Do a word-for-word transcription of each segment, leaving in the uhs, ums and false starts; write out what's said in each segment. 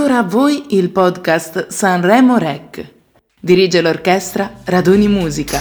ora a voi il podcast Sanremo Rec. Dirige l'orchestra Raduni Musica.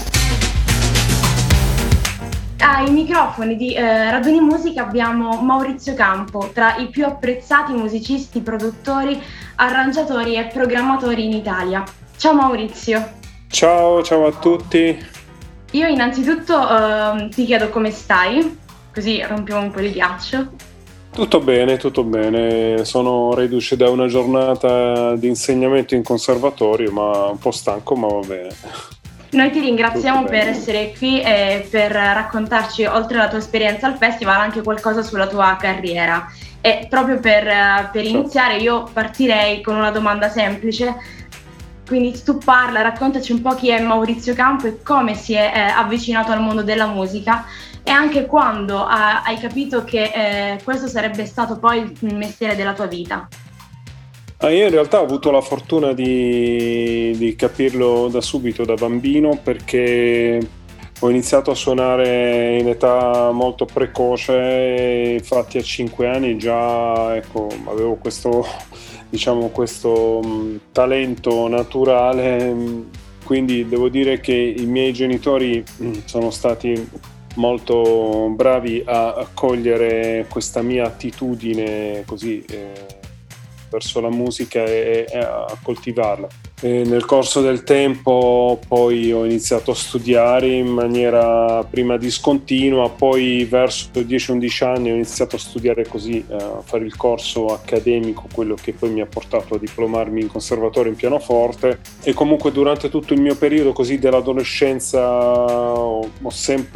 Ai microfoni di eh, Raduni Musica abbiamo Maurizio Campo, tra i più apprezzati musicisti, produttori, arrangiatori e programmatori in Italia. Ciao Maurizio. Ciao, ciao a tutti. Io innanzitutto eh, ti chiedo come stai, così rompiamo un po' il ghiaccio. Tutto bene, tutto bene. Sono reduce da una giornata di insegnamento in conservatorio, ma un po' stanco, ma va bene. Noi ti ringraziamo per essere qui e per raccontarci, oltre alla tua esperienza al festival, anche qualcosa sulla tua carriera. E proprio per, per iniziare io partirei con una domanda semplice. Quindi tu parla, raccontaci un po' chi è Maurizio Campo e come si è eh, avvicinato al mondo della musica e anche quando ha, hai capito che eh, questo sarebbe stato poi il mestiere della tua vita. Ah, io in realtà ho avuto la fortuna di, di capirlo da subito, da bambino, perché ho iniziato a suonare in età molto precoce, e infatti a cinque anni già ecco, avevo questo, diciamo, questo mh, talento naturale, mh, quindi devo dire che i miei genitori mh, sono stati molto bravi a, a cogliere questa mia attitudine così eh, verso la musica e, e a coltivarla. E nel corso del tempo poi ho iniziato a studiare in maniera prima discontinua, poi verso dieci undici anni ho iniziato a studiare così, a fare il corso accademico, quello che poi mi ha portato a diplomarmi in conservatorio in pianoforte, e comunque durante tutto il mio periodo così dell'adolescenza ho, ho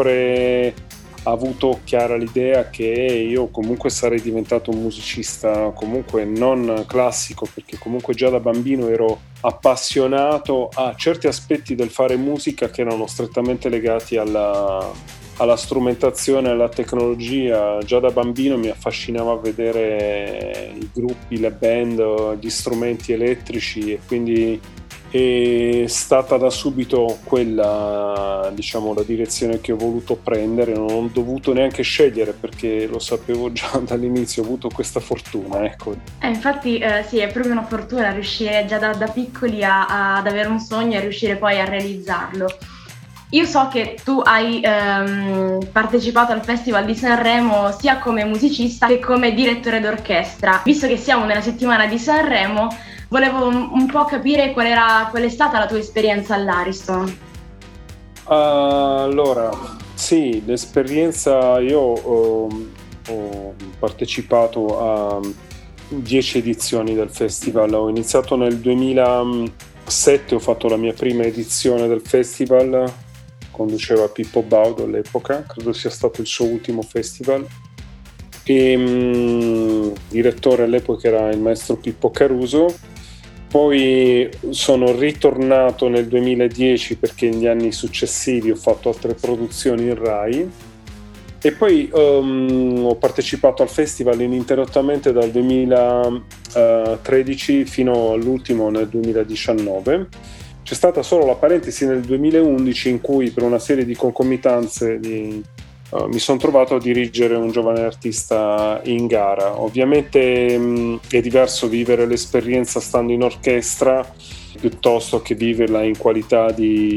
sempre avuto chiara l'idea che io comunque sarei diventato un musicista comunque non classico, perché comunque già da bambino ero appassionato a certi aspetti del fare musica che erano strettamente legati alla, alla strumentazione, alla tecnologia. Già da bambino mi affascinava vedere i gruppi, le band, gli strumenti elettrici, e quindi è stata da subito quella, diciamo, la direzione che ho voluto prendere. Non ho dovuto neanche scegliere, perché lo sapevo già dall'inizio, ho avuto questa fortuna, ecco. Eh, infatti eh, sì, è proprio una fortuna riuscire già da, da piccoli a, a, ad avere un sogno e riuscire poi a realizzarlo. Io so che tu hai ehm, partecipato al Festival di Sanremo sia come musicista che come direttore d'orchestra. Visto che siamo nella settimana di Sanremo, volevo un po' capire qual era, qual è stata la tua esperienza all'Ariston. Uh, allora, sì, l'esperienza, io ho, ho partecipato a dieci edizioni del festival. Ho iniziato nel duemilasette, ho fatto la mia prima edizione del festival, conduceva Pippo Baudo all'epoca, credo sia stato il suo ultimo festival. E il direttore all'epoca era il maestro Pippo Caruso. Poi sono ritornato nel duemiladieci, perché negli anni successivi ho fatto altre produzioni in Rai, e poi um, ho partecipato al festival ininterrottamente dal duemilatredici fino all'ultimo nel duemiladiciannove. C'è stata solo la parentesi nel duemilaundici in cui, per una serie di concomitanze, di, uh, mi sono trovato a dirigere un giovane artista in gara. Ovviamente mh, è diverso vivere l'esperienza stando in orchestra piuttosto che viverla in qualità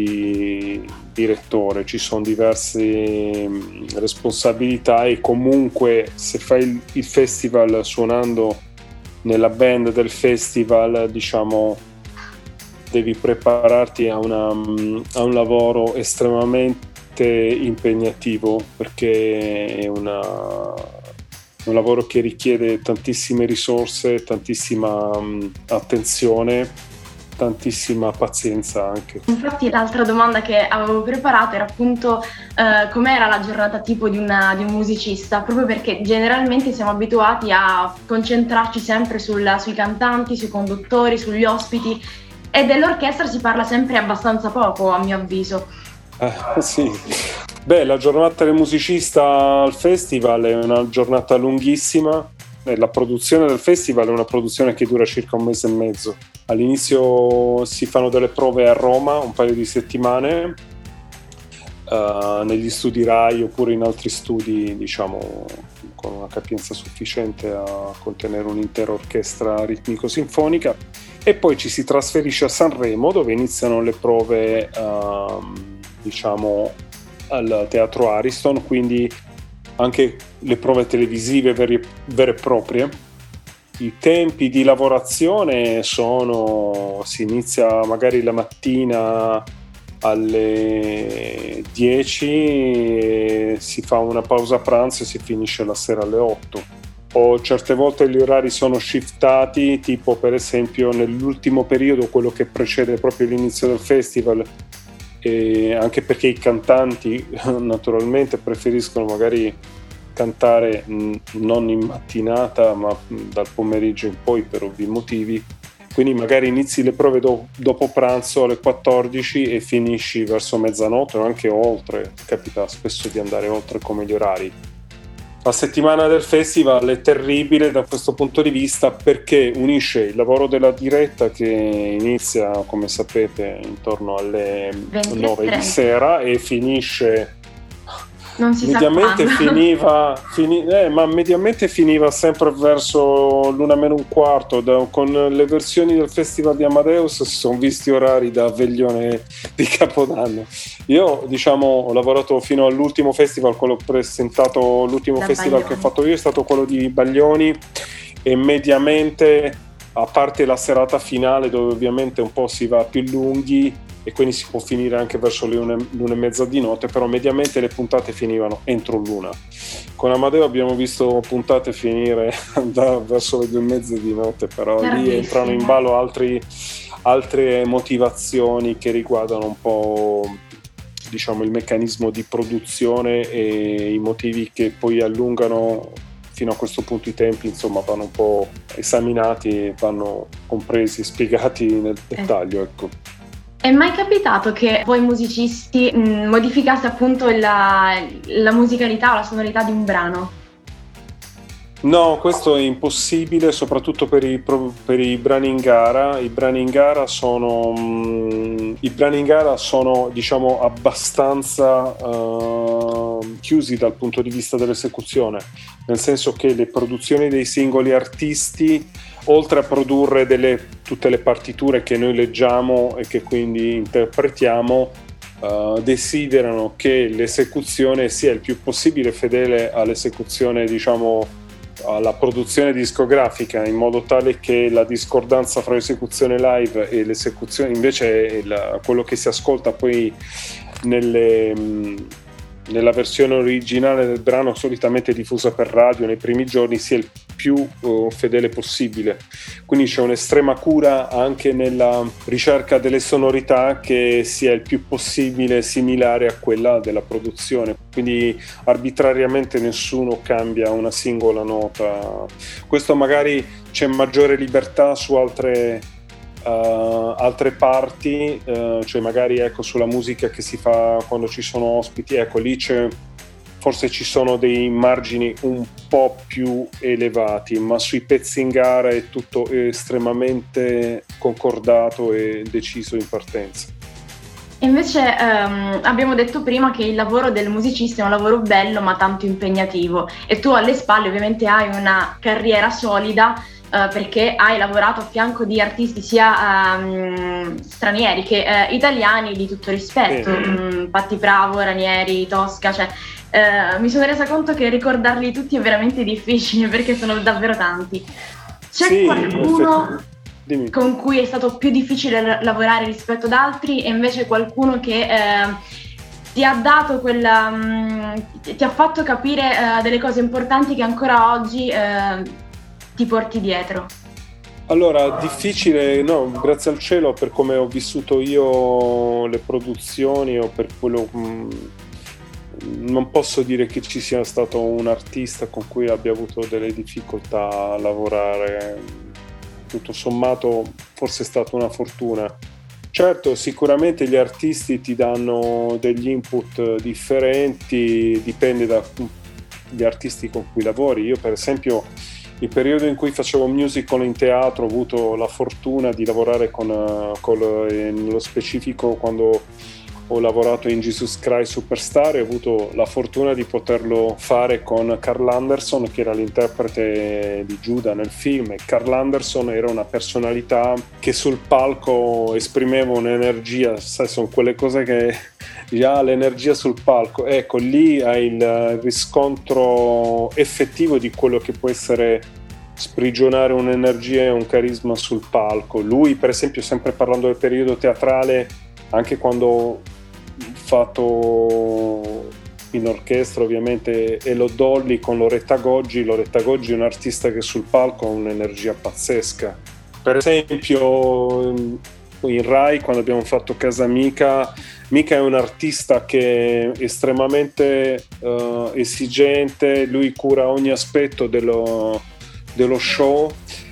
di direttore. Ci sono diverse mh, responsabilità, e comunque se fai il, il festival suonando nella band del festival, diciamo, devi prepararti a, una, a un lavoro estremamente impegnativo, perché è una, un lavoro che richiede tantissime risorse, tantissima um, attenzione, tantissima pazienza anche. Infatti l'altra domanda che avevo preparato era appunto eh, com'era la giornata tipo di, una, di un musicista, proprio perché generalmente siamo abituati a concentrarci sempre sul, sui cantanti, sui conduttori, sugli ospiti, e dell'orchestra si parla sempre abbastanza poco, a mio avviso. Eh, sì. Beh, la giornata del musicista al festival è una giornata lunghissima. Eh, la produzione del festival è una produzione che dura circa un mese e mezzo. All'inizio si fanno delle prove a Roma, un paio di settimane, uh, negli studi Rai oppure in altri studi, diciamo, con una capienza sufficiente a contenere un'intera orchestra ritmico-sinfonica, e poi ci si trasferisce a Sanremo, dove iniziano le prove ehm, diciamo al Teatro Ariston, quindi anche le prove televisive vere, vere e proprie. I tempi di lavorazione sono, si inizia magari la mattina alle dieci, si fa una pausa pranzo e si finisce la sera alle otto. O certe volte gli orari sono shiftati, tipo per esempio nell'ultimo periodo, quello che precede proprio l'inizio del festival, e anche perché i cantanti naturalmente preferiscono magari cantare mh, non in mattinata ma mh, dal pomeriggio in poi, per ovvi motivi, quindi magari inizi le prove do- dopo pranzo alle quattordici e finisci verso mezzanotte o anche oltre. Capita spesso di andare oltre come gli orari. La settimana del festival è terribile da questo punto di vista, perché unisce il lavoro della diretta, che inizia, come sapete, intorno alle nove di sera e finisce non si mediamente sa finiva fini, eh, ma mediamente finiva sempre verso l'una meno un quarto. Da, con le versioni del festival di Amadeus si sono visti orari da veglione di Capodanno. Io diciamo ho lavorato fino all'ultimo festival, quello presentato, l'ultimo da festival Baglioni. che ho fatto io è stato quello di Baglioni, e mediamente, a parte la serata finale dove ovviamente un po' si va più lunghi e quindi si può finire anche verso le une, l'una e mezza di notte, però mediamente le puntate finivano entro l'una. Con Amadeo abbiamo visto puntate finire da, verso le due e mezza di notte, però lì entrano in ballo altri, altre motivazioni che riguardano un po', diciamo, il meccanismo di produzione e i motivi che poi allungano fino a questo punto i tempi, insomma, vanno un po' esaminati e vanno compresi, spiegati nel dettaglio, ecco. È mai capitato che voi musicisti mh, modificaste appunto la, la musicalità o la sonorità di un brano? No, questo è impossibile, soprattutto per i, per i brani in gara. I brani in gara sono, mh, i brani in gara sono diciamo abbastanza uh, chiusi dal punto di vista dell'esecuzione, nel senso che le produzioni dei singoli artisti, oltre a produrre delle, tutte le partiture che noi leggiamo e che quindi interpretiamo, uh, desiderano che l'esecuzione sia il più possibile fedele all'esecuzione, diciamo, alla produzione discografica, in modo tale che la discordanza fra l'esecuzione live e l'esecuzione invece è la, quello che si ascolta poi nelle, mh, nella versione originale del brano, solitamente diffusa per radio nei primi giorni, sia il più uh, fedele possibile. Quindi c'è un'estrema cura anche nella ricerca delle sonorità che sia il più possibile similare a quella della produzione, quindi arbitrariamente nessuno cambia una singola nota. Questo magari c'è maggiore libertà su altre Uh, altre parti, uh, cioè magari ecco sulla musica che si fa quando ci sono ospiti, ecco lì c'è, forse ci sono dei margini un po' più elevati, ma sui pezzi in gara è tutto estremamente concordato e deciso in partenza. Invece um, abbiamo detto prima che il lavoro del musicista è un lavoro bello ma tanto impegnativo, e tu alle spalle ovviamente hai una carriera solida, Uh, perché hai lavorato a fianco di artisti sia um, stranieri che uh, italiani di tutto rispetto, um, Patti Bravo, Ranieri, Tosca, cioè uh, mi sono resa conto che ricordarli tutti è veramente difficile perché sono davvero tanti. C'è sì, qualcuno Dimmi. con cui è stato più difficile l- lavorare rispetto ad altri, e invece qualcuno che uh, ti ha dato quella, um, ti ha fatto capire uh, delle cose importanti che ancora oggi uh, ti porti dietro? Allora, difficile, no, grazie al cielo, per come ho vissuto io le produzioni o per quello, mh, non posso dire che ci sia stato un artista con cui abbia avuto delle difficoltà a lavorare. Tutto sommato forse è stata una fortuna. Certo, sicuramente gli artisti ti danno degli input differenti, dipende dagli artisti con cui lavori. Io per esempio il periodo in cui facevo musical in teatro ho avuto la fortuna di lavorare con, con nello specifico quando ho lavorato in Jesus Christ Superstar e ho avuto la fortuna di poterlo fare con Carl Anderson, che era l'interprete di Giuda nel film. E Carl Anderson era una personalità che sul palco esprimeva un'energia, sai, sono quelle cose che già l'energia sul palco, ecco, lì hai il riscontro effettivo di quello che può essere sprigionare un'energia e un carisma sul palco. Lui, per esempio, sempre parlando del periodo teatrale, anche quando fatto in orchestra ovviamente Elo Dolly con Loretta Goggi. Loretta Goggi è un artista che sul palco ha un'energia pazzesca. Per esempio in Rai, quando abbiamo fatto Casa Mica, Mica è un artista che è estremamente uh, esigente, lui cura ogni aspetto dello, dello show,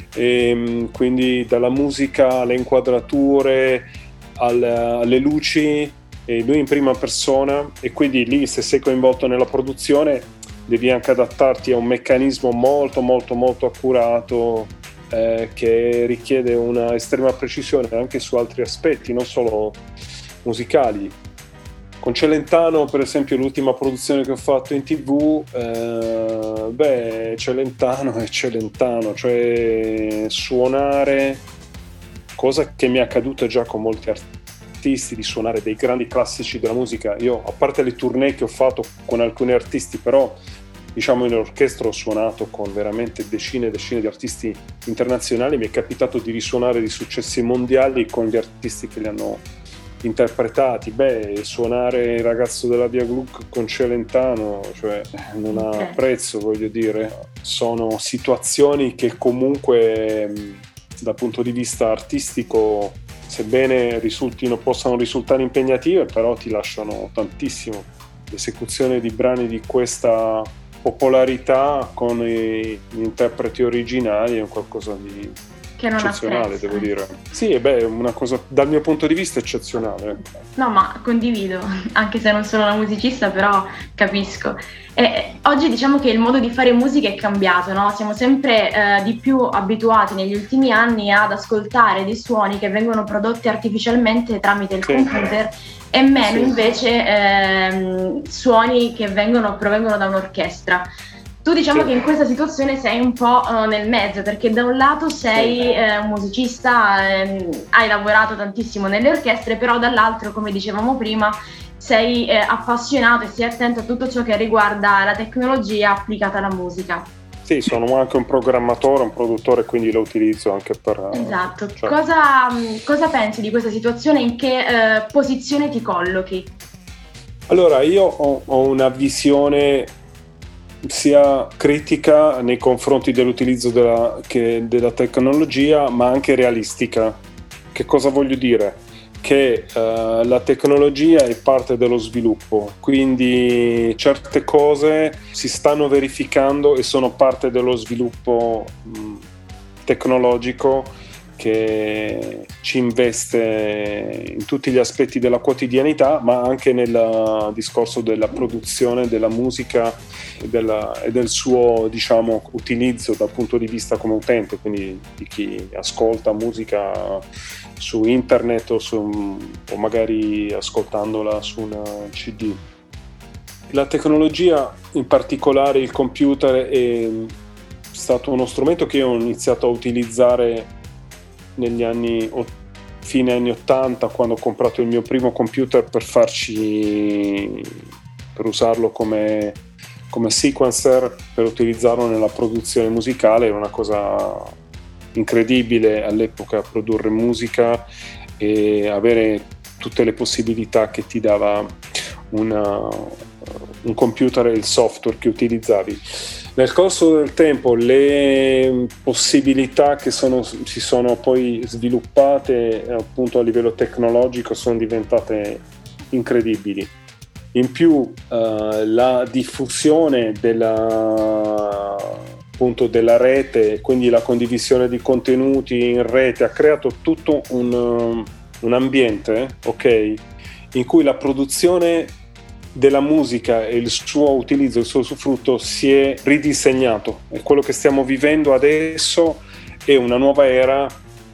e quindi dalla musica alle inquadrature alle, alle luci, e lui in prima persona, e quindi lì, se sei coinvolto nella produzione, devi anche adattarti a un meccanismo molto molto molto accurato, eh, che richiede una estrema precisione anche su altri aspetti, non solo musicali. Con Celentano, per esempio, l'ultima produzione che ho fatto in tv, eh, beh, Celentano è Celentano, cioè suonare, cosa che mi è accaduta già con molti artisti, di suonare dei grandi classici della musica. Io, a parte le tournée che ho fatto con alcuni artisti, però diciamo in orchestra ho suonato con veramente decine e decine di artisti internazionali, mi è capitato di risuonare di successi mondiali con gli artisti che li hanno interpretati. Beh, suonare Il ragazzo della via Gluck con Celentano, cioè, non ha okay. prezzo, voglio dire. Sono situazioni che comunque dal punto di vista artistico, sebbene risultino, possano risultare impegnative, però ti lasciano tantissimo. L'esecuzione di brani di questa popolarità con i, gli interpreti originali è un qualcosa di che non eccezionale, apprezzo. Devo dire. Sì, e beh, è una cosa dal mio punto di vista eccezionale. No, ma condivido, anche se non sono una musicista, però capisco. E oggi diciamo che il modo di fare musica è cambiato, no? Siamo sempre eh, di più abituati negli ultimi anni ad ascoltare dei suoni che vengono prodotti artificialmente tramite il sì. computer, e meno sì. invece ehm, suoni che vengono, provengono da un'orchestra. Tu diciamo sì. che in questa situazione sei un po' uh, nel mezzo, perché da un lato sei sì. eh, un musicista, eh, hai lavorato tantissimo nelle orchestre, però dall'altro, come dicevamo prima, sei eh, appassionato e sei attento a tutto ciò che riguarda la tecnologia applicata alla musica. Sì, sono anche un programmatore, un produttore, quindi lo utilizzo anche per... Esatto. Cioè... Cosa, cosa pensi di questa situazione? In che eh, posizione ti collochi? Allora, io ho, ho una visione sia critica nei confronti dell'utilizzo della, che, della tecnologia, ma anche realistica. Che cosa voglio dire? Che uh, la tecnologia è parte dello sviluppo, quindi certe cose si stanno verificando e sono parte dello sviluppo mh, tecnologico che ci investe in tutti gli aspetti della quotidianità, ma anche nel discorso della produzione della musica e, della, e del suo, diciamo, utilizzo dal punto di vista come utente, quindi di chi ascolta musica su internet o, su, o magari ascoltandola su una C D. La tecnologia, in particolare il computer, è stato uno strumento che io ho iniziato a utilizzare negli anni, fine anni ottanta, quando ho comprato il mio primo computer per farci, per usarlo come, come sequencer, per utilizzarlo nella produzione musicale. Era una cosa incredibile all'epoca produrre musica e avere tutte le possibilità che ti dava una, un computer e il software che utilizzavi. Nel corso del tempo le possibilità che sono, si sono poi sviluppate appunto a livello tecnologico sono diventate incredibili. In più uh, la diffusione della, appunto della rete, quindi la condivisione di contenuti in rete, ha creato tutto un, un ambiente, ok, in cui la produzione della musica e il suo utilizzo, il suo usufrutto si è ridisegnato. E quello che stiamo vivendo adesso è una nuova era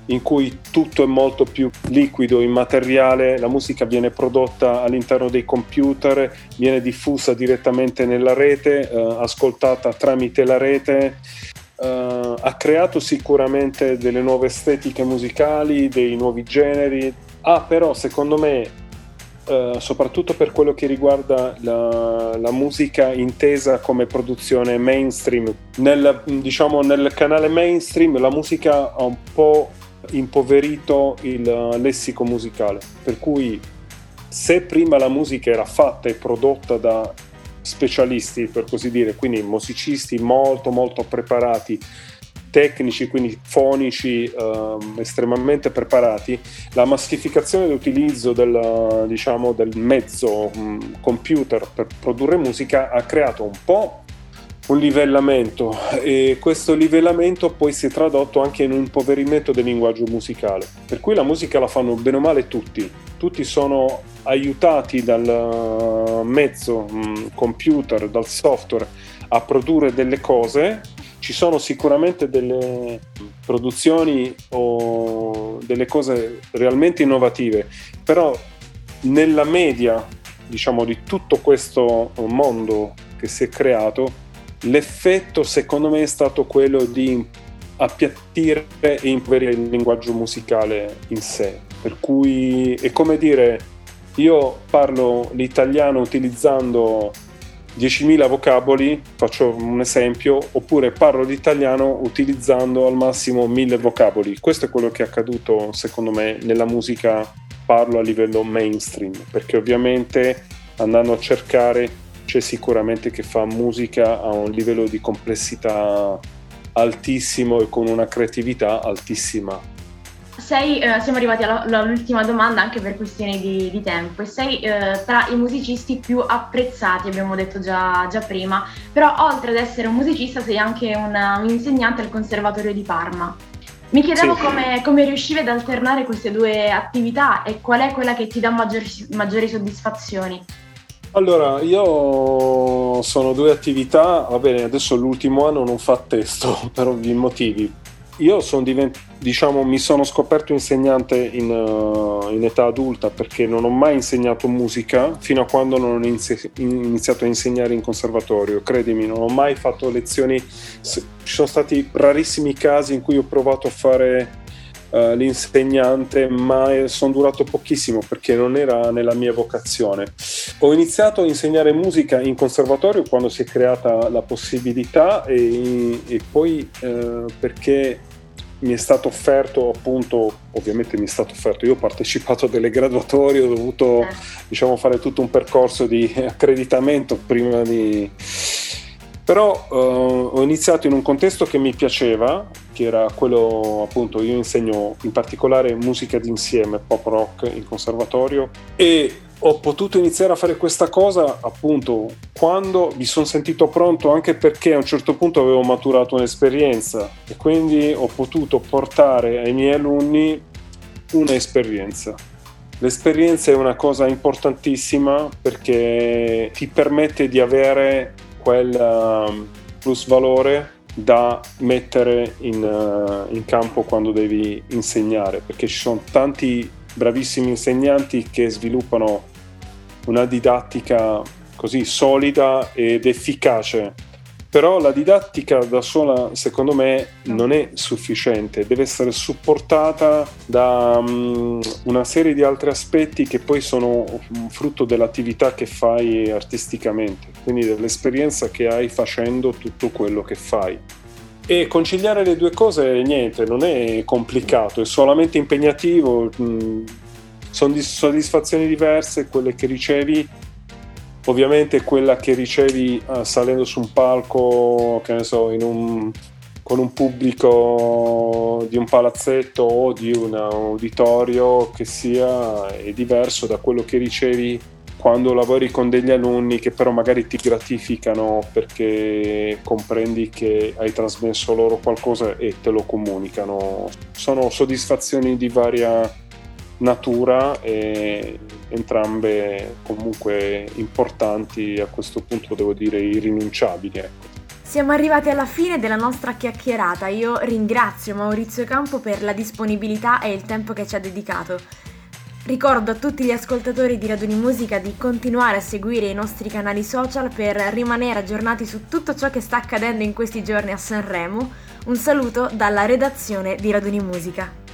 in cui tutto è molto più liquido, immateriale, la musica viene prodotta all'interno dei computer, viene diffusa direttamente nella rete, eh, ascoltata tramite la rete, eh, ha creato sicuramente delle nuove estetiche musicali, dei nuovi generi, ha però secondo me, Uh, soprattutto per quello che riguarda la, la musica intesa come produzione mainstream. Nel, diciamo, nel canale mainstream la musica ha un po' impoverito il lessico musicale, per cui se prima la musica era fatta e prodotta da specialisti, per così dire, quindi musicisti molto molto preparati, tecnici, quindi fonici, ehm, estremamente preparati, la massificazione e l'utilizzo del, diciamo, del mezzo mh, computer per produrre musica ha creato un po' un livellamento, e questo livellamento poi si è tradotto anche in un impoverimento del linguaggio musicale, per cui la musica la fanno bene o male tutti, tutti sono aiutati dal mezzo mh, computer, dal software a produrre delle cose. Ci sono sicuramente delle produzioni o delle cose realmente innovative, però nella media, diciamo, di tutto questo mondo che si è creato, l'effetto secondo me è stato quello di appiattire e impoverire il linguaggio musicale in sé, per cui è come dire, io parlo l'italiano utilizzando diecimila vocaboli, faccio un esempio, oppure parlo l'italiano utilizzando al massimo mille vocaboli. Questo è quello che è accaduto secondo me nella musica, parlo a livello mainstream, perché ovviamente andando a cercare c'è sicuramente che fa musica a un livello di complessità altissimo e con una creatività altissima. Sei, eh, siamo arrivati alla, all'ultima domanda anche per questioni di, di tempo, e sei eh, tra i musicisti più apprezzati, abbiamo detto già, già prima, però oltre ad essere un musicista sei anche una, un insegnante al Conservatorio di Parma. Mi chiedevo sì. come, come riuscivi ad alternare queste due attività e qual è quella che ti dà maggiori, maggiori soddisfazioni? Allora, io sono due attività, va bene, adesso l'ultimo anno non fa testo per ovvi motivi. Io sono divent- diciamo, mi sono scoperto insegnante in, uh, in età adulta, perché non ho mai insegnato musica fino a quando non ho inizi- iniziato a insegnare in conservatorio. Credimi, non ho mai fatto lezioni. Ci sono stati rarissimi casi in cui ho provato a fare uh, l'insegnante, ma sono durato pochissimo perché non era nella mia vocazione. Ho iniziato a insegnare musica in conservatorio quando si è creata la possibilità, e, e poi uh, perché mi è stato offerto, appunto, ovviamente mi è stato offerto, io ho partecipato a delle graduatorie, ho dovuto eh. diciamo fare tutto un percorso di accreditamento prima di... Però uh, ho iniziato in un contesto che mi piaceva, che era quello, appunto, io insegno in particolare musica d'insieme, pop rock in conservatorio, e ho potuto iniziare a fare questa cosa appunto quando mi sono sentito pronto, anche perché a un certo punto avevo maturato un'esperienza e quindi ho potuto portare ai miei alunni un'esperienza. L'esperienza è una cosa importantissima perché ti permette di avere quel plus valore da mettere in, uh, in campo quando devi insegnare, perché ci sono tanti bravissimi insegnanti che sviluppano una didattica così solida ed efficace, però la didattica da sola secondo me non è sufficiente, deve essere supportata da um, una serie di altri aspetti che poi sono frutto dell'attività che fai artisticamente, quindi dell'esperienza che hai facendo tutto quello che fai. E conciliare le due cose, niente, non è complicato, è solamente impegnativo, mh, sono dis- soddisfazioni diverse quelle che ricevi. Ovviamente quella che ricevi uh, salendo su un palco, che ne so, in un, con un pubblico di un palazzetto o di un auditorio che sia, è diverso da quello che ricevi quando lavori con degli alunni che però magari ti gratificano perché comprendi che hai trasmesso loro qualcosa e te lo comunicano. Sono soddisfazioni di varia natura e entrambe comunque importanti, a questo punto devo dire irrinunciabili, ecco. Siamo arrivati alla fine della nostra chiacchierata. Io ringrazio Maurizio Campo per la disponibilità e il tempo che ci ha dedicato. Ricordo a tutti gli ascoltatori di Raduni Musica di continuare a seguire i nostri canali social per rimanere aggiornati su tutto ciò che sta accadendo in questi giorni a Sanremo. Un saluto dalla redazione di Raduni Musica.